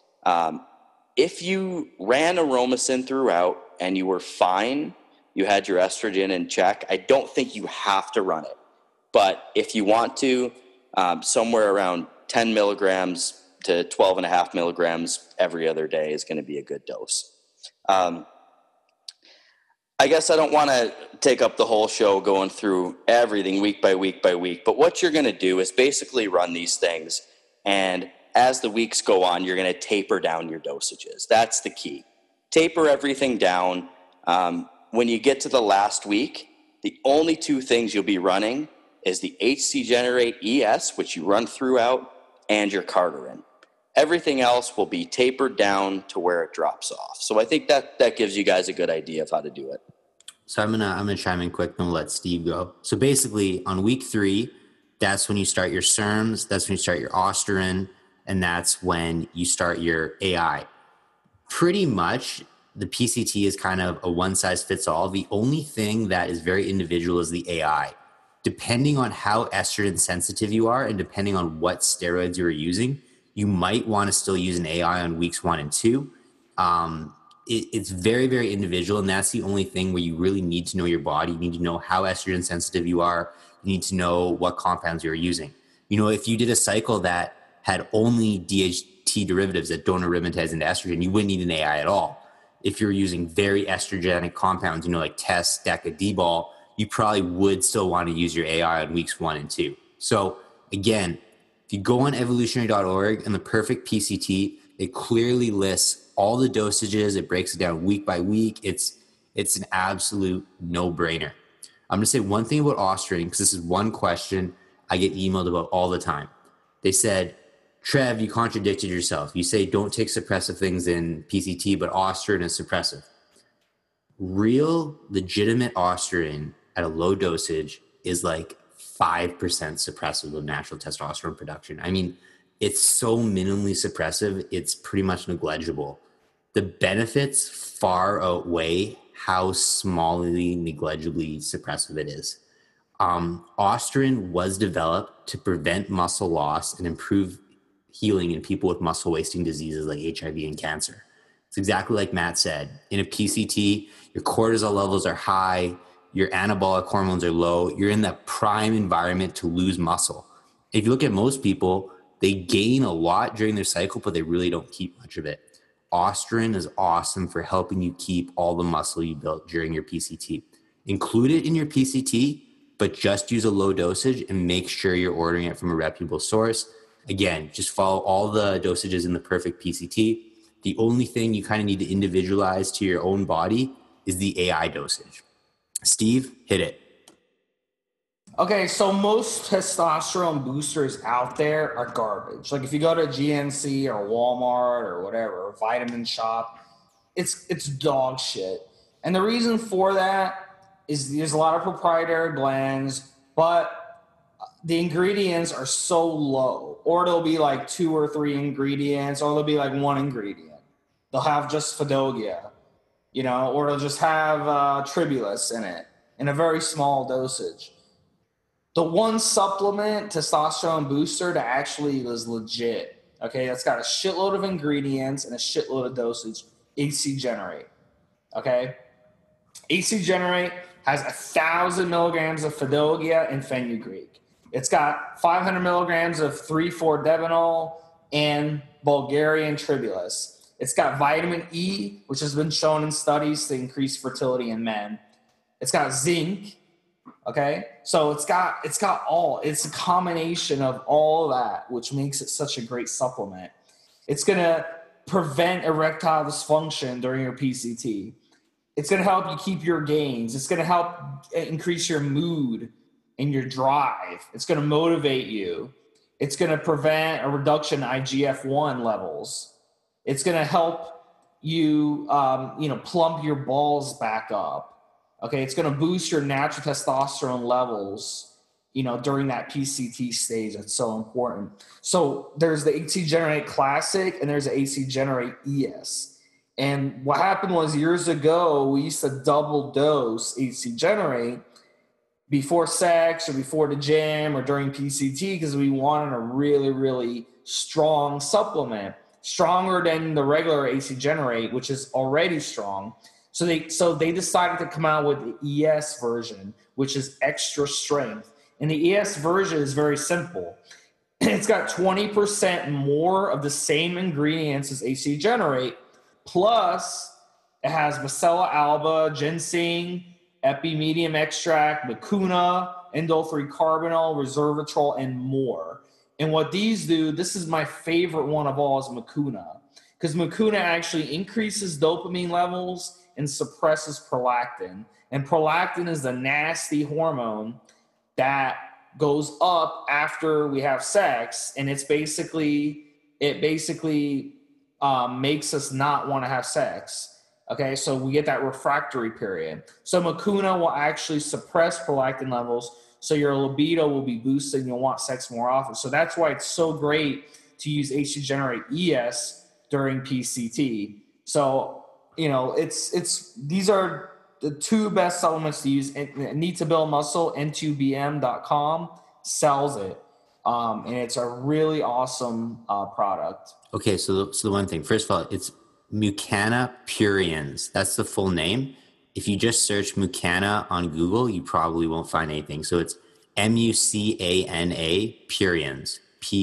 If you ran Aromasin throughout and you were fine, you had your estrogen in check, I don't think you have to run it. But if you want to, somewhere around 10 milligrams to 12 and a half milligrams every other day is going to be a good dose. I guess I don't want to take up the whole show going through everything week by week by week, but what you're going to do is basically run these things, and as the weeks go on, you're going to taper down your dosages. That's the key. Taper everything down. When you get to the last week, the only 2 things you'll be running is the HC Generate ES, which you run throughout, and your Cardarine. Everything else will be tapered down to where it drops off. So I think that gives you guys a good idea of how to do it. So I'm gonna chime in quick and let Steve go. So basically, on week 3, that's when you start your SERMs, that's when you start your Osterin, and that's when you start your AI. Pretty much, the PCT is kind of a one size fits all. The only thing that is very individual is the AI. Depending on how estrogen sensitive you are, and depending on what steroids you are using, you might want to still use an AI on weeks 1 and 2. It's very, very individual, and that's the only thing where you really need to know your body. You need to know how estrogen sensitive you are. You need to know what compounds you're using. If you did a cycle that had only DHT derivatives that don't aromatase into estrogen, you wouldn't need an AI at all. If you're using very estrogenic compounds, like Test, DECA, D-bol, you probably would still want to use your AI on weeks 1 and 2. So again, if you go on evolutionary.org and the perfect PCT, it clearly lists all the dosages. It breaks it down week by week. It's an absolute no-brainer. I'm going to say one thing about Osterin, because this is one question I get emailed about all the time. They said, Trev, you contradicted yourself. You say don't take suppressive things in PCT, but Osterin is suppressive. Real, legitimate Osterin at a low dosage is like 5% suppressive of natural testosterone production. I mean, it's so minimally suppressive, it's pretty much negligible. The benefits far outweigh how smallly, negligibly suppressive it is. Osterin was developed to prevent muscle loss and improve healing in people with muscle wasting diseases like HIV and cancer. It's exactly like Matt said. In a PCT, your cortisol levels are high, your anabolic hormones are low, you're in that prime environment to lose muscle. If you look at most people, they gain a lot during their cycle, but they really don't keep much of it. Osterin is awesome for helping you keep all the muscle you built during your PCT. Include it in your PCT, but just use a low dosage and make sure you're ordering it from a reputable source. Again, just follow all the dosages in the perfect PCT. The only thing you kind of need to individualize to your own body is the AI dosage. Steve, hit it. Okay, so most testosterone boosters out there are garbage. Like if you go to GNC or Walmart or whatever, or Vitamin Shop, it's dog shit. And the reason for that is there's a lot of proprietary blends, but the ingredients are so low. Or there'll be like 2 or 3 ingredients, or there'll be like 1 ingredient. They'll have just Fidogia, or they'll just have Tribulus in it in a very small dosage. The one supplement, testosterone booster, that actually was legit, okay, that's got a shitload of ingredients and a shitload of dosage, HC Generate, okay? HC Generate has 1,000 milligrams of Fidogia and fenugreek. It's got 500 milligrams of 3,4-Devinol and Bulgarian Tribulus. It's got vitamin E, which has been shown in studies to increase fertility in men. It's got zinc. Okay, so it's got it's a combination of all of that, which makes it such a great supplement. It's going to prevent erectile dysfunction during your PCT. It's going to help you keep your gains. It's going to help increase your mood and your drive. It's going to motivate you. It's going to prevent a reduction in IGF-1 levels. It's going to help you, plump your balls back up. Okay, it's going to boost your natural testosterone levels, during that PCT stage. That's so important. So there's the AC Generate Classic and there's the AC Generate ES. And what happened was years ago, we used to double dose AC Generate before sex or before the gym or during PCT because we wanted a really, really strong supplement, stronger than the regular AC Generate, which is already strong. So they decided to come out with the ES version, which is extra strength. And the ES version is very simple. It's got 20% more of the same ingredients as AC Generate, plus it has Bacella alba, ginseng, epimedium extract, mucuna, indole-3-carbinol, resveratrol, and more. And what these do, this is my favorite one of all, is mucuna. Because mucuna actually increases dopamine levels and suppresses prolactin. And prolactin is the nasty hormone that goes up after we have sex, and it basically makes us not want to have sex. Okay, so we get that refractory period. So Mucuna will actually suppress prolactin levels, so your libido will be boosted and you'll want sex more often. So that's why it's so great to use H2 Generate ES during PCT. So, it's these are the two best supplements to use. Need to Build Muscle, N2BM.com sells it. And it's a really awesome product. Okay, so the one thing, first of all, it's Mucana Puriens. That's the full name. If you just search Mucana on Google, you probably won't find anything. So it's Mucana Puriens,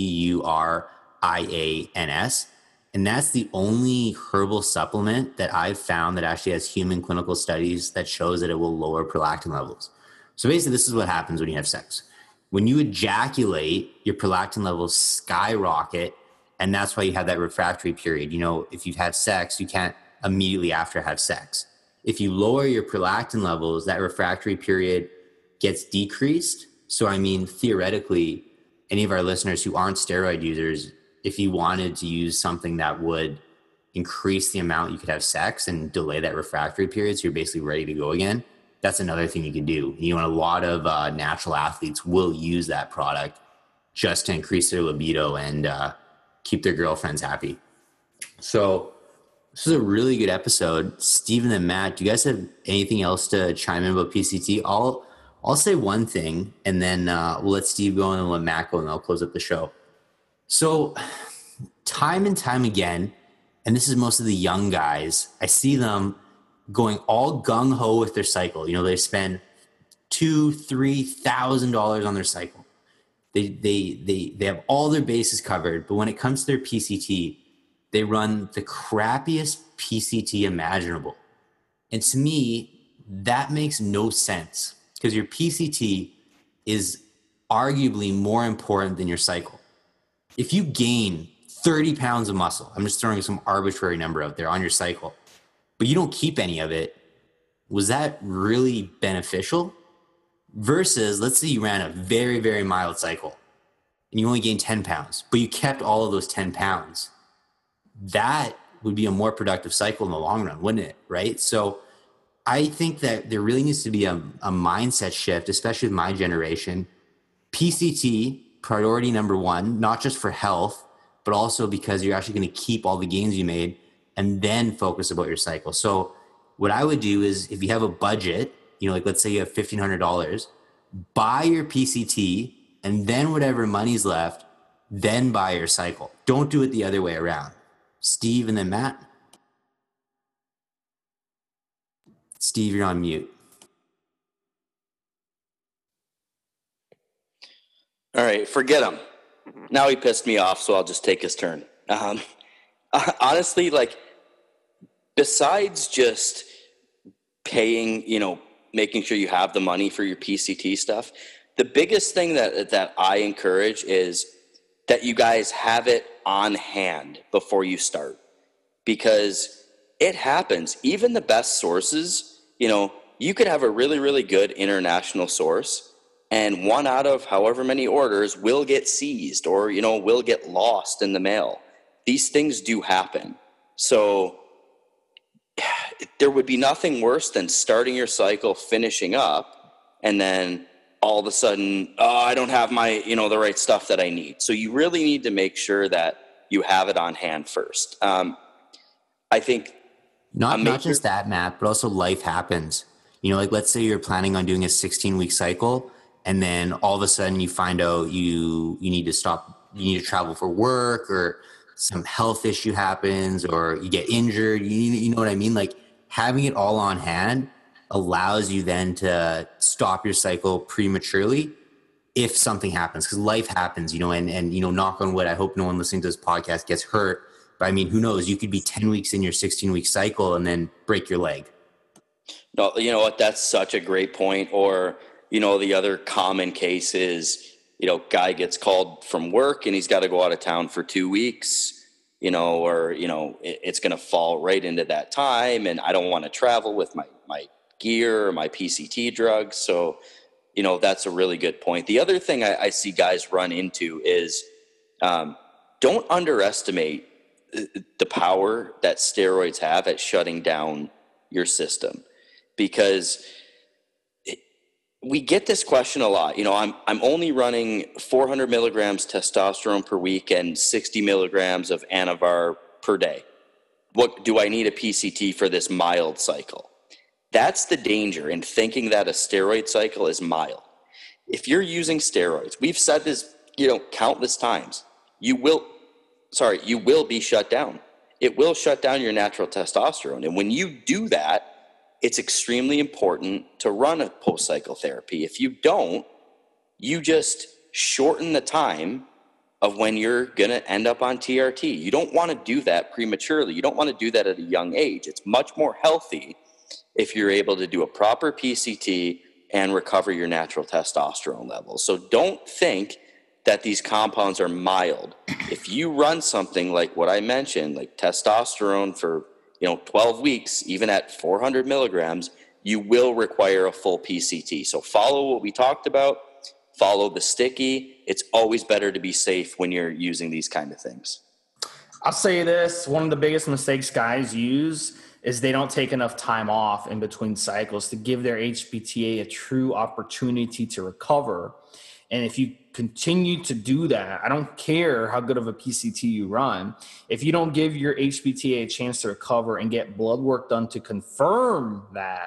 Purians. And that's the only herbal supplement that I've found that actually has human clinical studies that shows that it will lower prolactin levels. So basically, this is what happens when you have sex. When you ejaculate, your prolactin levels skyrocket, and that's why you have that refractory period. If you've had sex, you can't immediately after have sex. If you lower your prolactin levels, that refractory period gets decreased. So, theoretically, any of our listeners who aren't steroid users, if you wanted to use something that would increase the amount you could have sex and delay that refractory period, so you're basically ready to go again, that's another thing you can do. And a lot of natural athletes will use that product just to increase their libido and keep their girlfriends happy. So this is a really good episode. Steven and Matt, do you guys have anything else to chime in about PCT? I'll say one thing, and then we'll let Steve go and then let Matt go, and I'll close up the show. So time and time again, and this is most of the young guys, I see them going all gung-ho with their cycle. They spend $2,000-$3,000 on their cycle. They have all their bases covered, but when it comes to their PCT, they run the crappiest PCT imaginable. And to me, that makes no sense, because your PCT is arguably more important than your cycle. If you gain 30 pounds of muscle, I'm just throwing some arbitrary number out there, on your cycle, but you don't keep any of it, was that really beneficial? Versus, let's say you ran a very, very mild cycle and you only gained 10 pounds, but you kept all of those 10 pounds. That would be a more productive cycle in the long run, wouldn't it? Right? So I think that there really needs to be a mindset shift, especially with my generation. PCT, priority number one, not just for health, but also because you're actually going to keep all the gains you made and then focus about your cycle. So what I would do is, if you have a budget, like let's say you have $1,500, buy your PCT, and then whatever money's left, then buy your cycle. Don't do it the other way around. Steve and then Matt. Steve, you're on mute. All right, forget him. Now he pissed me off, so I'll just take his turn. Honestly, besides just paying, making sure you have the money for your PCT stuff, the biggest thing that I encourage is that you guys have it on hand before you start, because it happens. Even the best sources, you could have a really, really good international source, and one out of however many orders will get seized or, will get lost in the mail. These things do happen. So there would be nothing worse than starting your cycle, finishing up, and then all of a sudden, I don't have my, the right stuff that I need. So you really need to make sure that you have it on hand first. I think not just that, Matt, but also life happens. Let's say you're planning on doing a 16-week cycle, and then all of a sudden you find out you need to stop, you need to travel for work, or some health issue happens, or you get injured. You know what I mean? Having it all on hand allows you then to stop your cycle prematurely if something happens, because life happens, and knock on wood, I hope no one listening to this podcast gets hurt. But who knows? You could be 10 weeks in your 16-week cycle and then break your leg. No, you know what? That's such a great point. Or, the other common case is, guy gets called from work and he's got to go out of town for 2 weeks, or, it's going to fall right into that time. And I don't want to travel with my gear or my PCT drugs. So, that's a really good point. The other thing I see guys run into is don't underestimate the power that steroids have at shutting down your system, because we get this question a lot. You know, I'm only running 400 milligrams testosterone per week and 60 milligrams of Anavar per day. What do I need a PCT for this mild cycle? That's the danger in thinking that a steroid cycle is mild. If you're using steroids, we've said this, you know, countless times, you will be shut down. It will shut down your natural testosterone. And when you do that, it's extremely important to run a post-cycle therapy. If you don't, you just shorten the time of when you're going to end up on TRT. You don't want to do that prematurely. You don't want to do that at a young age. It's much more healthy if you're able to do a proper PCT and recover your natural testosterone levels. So don't think that these compounds are mild. If you run something like what I mentioned, like testosterone for 12 weeks, even at 400 milligrams, you will require a full PCT. So follow what we talked about, follow the sticky. It's always better to be safe when you're using these kind of things. I'll say this, one of the biggest mistakes guys use is they don't take enough time off in between cycles to give their HPTA a true opportunity to recover. And if you continue to do that, I don't care how good of a PCT you run, if you don't give your HPTA a chance to recover and get blood work done to confirm that,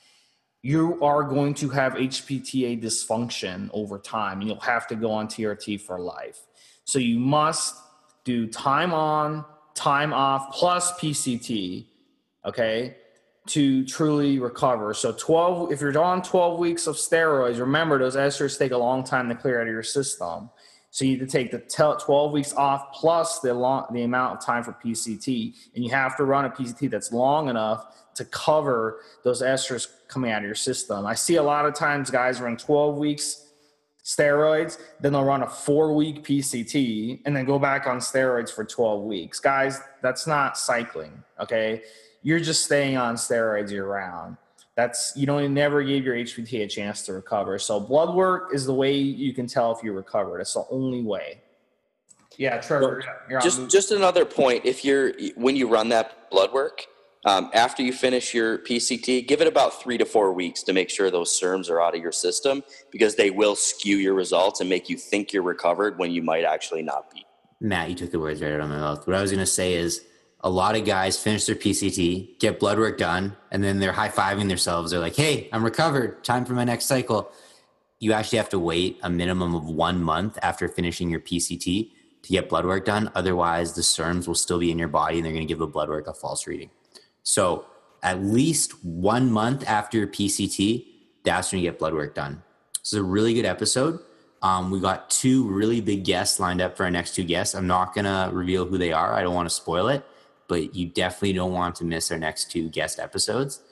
you are going to have HPTA dysfunction over time, and you'll have to go on TRT for life. So you must do time on, time off, plus PCT, okay, to truly recover. So if you're on 12 weeks of steroids, remember those esters take a long time to clear out of your system. So you need to take the 12 weeks off plus the amount of time for PCT. And you have to run a PCT that's long enough to cover those esters coming out of your system. I see a lot of times guys run 12 weeks steroids, then they'll run a 4-week PCT and then go back on steroids for 12 weeks. Guys, that's not cycling, okay? You're just staying on steroids year round. You never gave your HPTA a chance to recover. So blood work is the way you can tell if you recovered. It's the only way. Yeah, Trevor. Just another point. When you run that blood work, after you finish your PCT, give it about 3 to 4 weeks to make sure those SERMs are out of your system, because they will skew your results and make you think you're recovered when you might actually not be. Matt, you took the words right out of my mouth. What I was going to say is, a lot of guys finish their PCT, get blood work done, and then they're high-fiving themselves. They're like, hey, I'm recovered. Time for my next cycle. You actually have to wait a minimum of 1 month after finishing your PCT to get blood work done. Otherwise, the SERMs will still be in your body, and they're going to give the blood work a false reading. So at least 1 month after your PCT, that's when you get blood work done. This is a really good episode. We got 2 really big guests lined up for our next 2 guests. I'm not going to reveal who they are. I don't want to spoil it. But you definitely don't want to miss our next 2 guest episodes.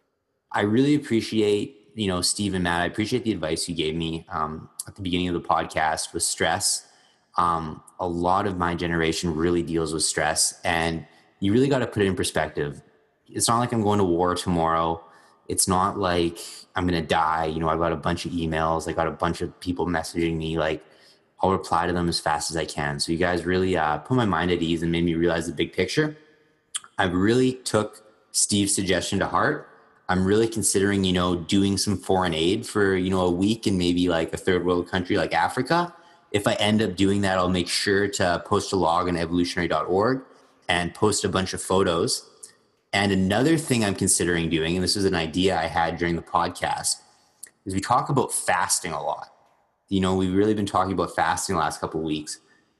I really appreciate, Steve and Matt, I appreciate the advice you gave me at the beginning of the podcast with stress. A lot of my generation really deals with stress, and you really got to put it in perspective. It's not like I'm going to war tomorrow. It's not like I'm going to die. I've got a bunch of emails. I got a bunch of people messaging me. I'll reply to them as fast as I can. So you guys really put my mind at ease and made me realize the big picture. I really took Steve's suggestion to heart. I'm really considering, doing some foreign aid for, a week in maybe a third world country like Africa. If I end up doing that, I'll make sure to post a log on evolutionary.org and post a bunch of photos. And another thing I'm considering doing, and this is an idea I had during the podcast, is we talk about fasting a lot. We've really been talking about fasting the last couple of weeks.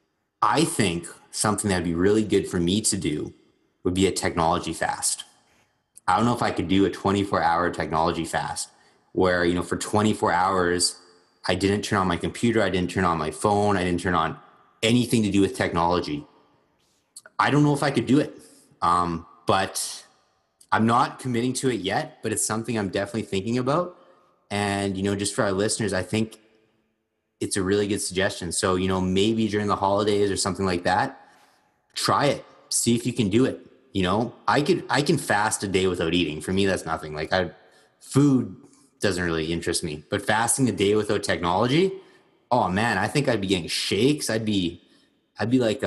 I think something that'd be really good for me to do would be a technology fast. I don't know if I could do a 24-hour technology fast where, for 24 hours, I didn't turn on my computer, I didn't turn on my phone, I didn't turn on anything to do with technology. I don't know if I could do it, but I'm not committing to it yet, but it's something I'm definitely thinking about. And, just for our listeners, I think it's a really good suggestion. So, maybe during the holidays or something like that, try it, see if you can do it. I can fast a day without eating. For me, that's nothing. Food doesn't really interest me, but fasting a day without technology, oh man, I think I'd be getting shakes. I'd be I'd be like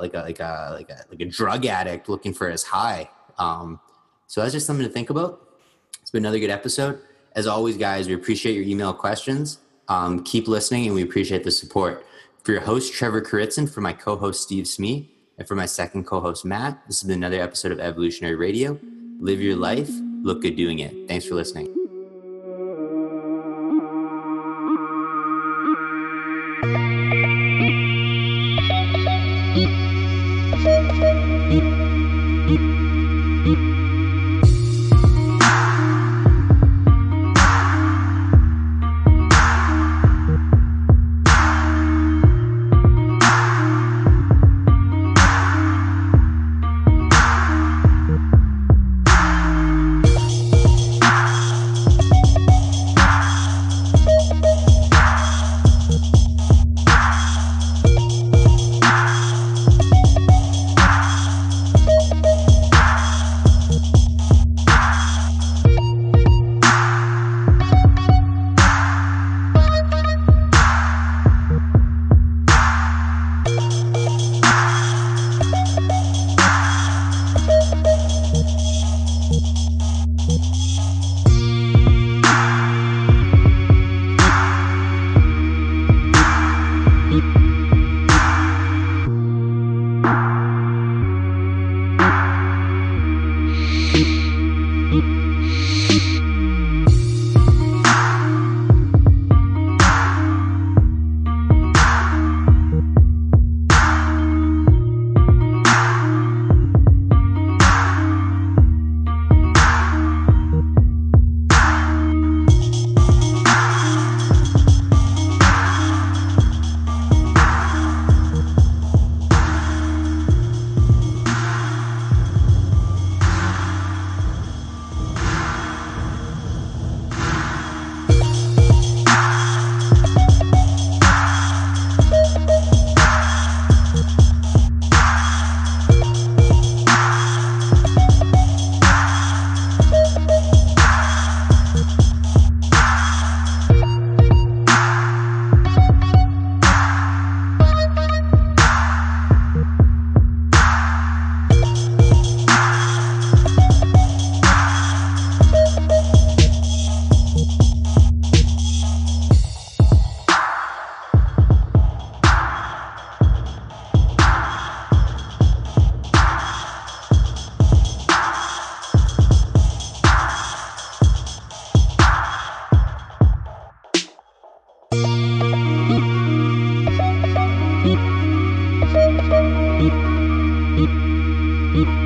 a drug addict looking for his high. So that's just something to think about. It's been another good episode. As always, guys, we appreciate your email questions. Keep listening, and we appreciate the support. For your host, Trevor Kuritzin, for my co-host, Steve Smee, and for my second co-host, Matt, this has been another episode of Evolutionary Radio. Live your life. Look good doing it. Thanks for listening. Thank you.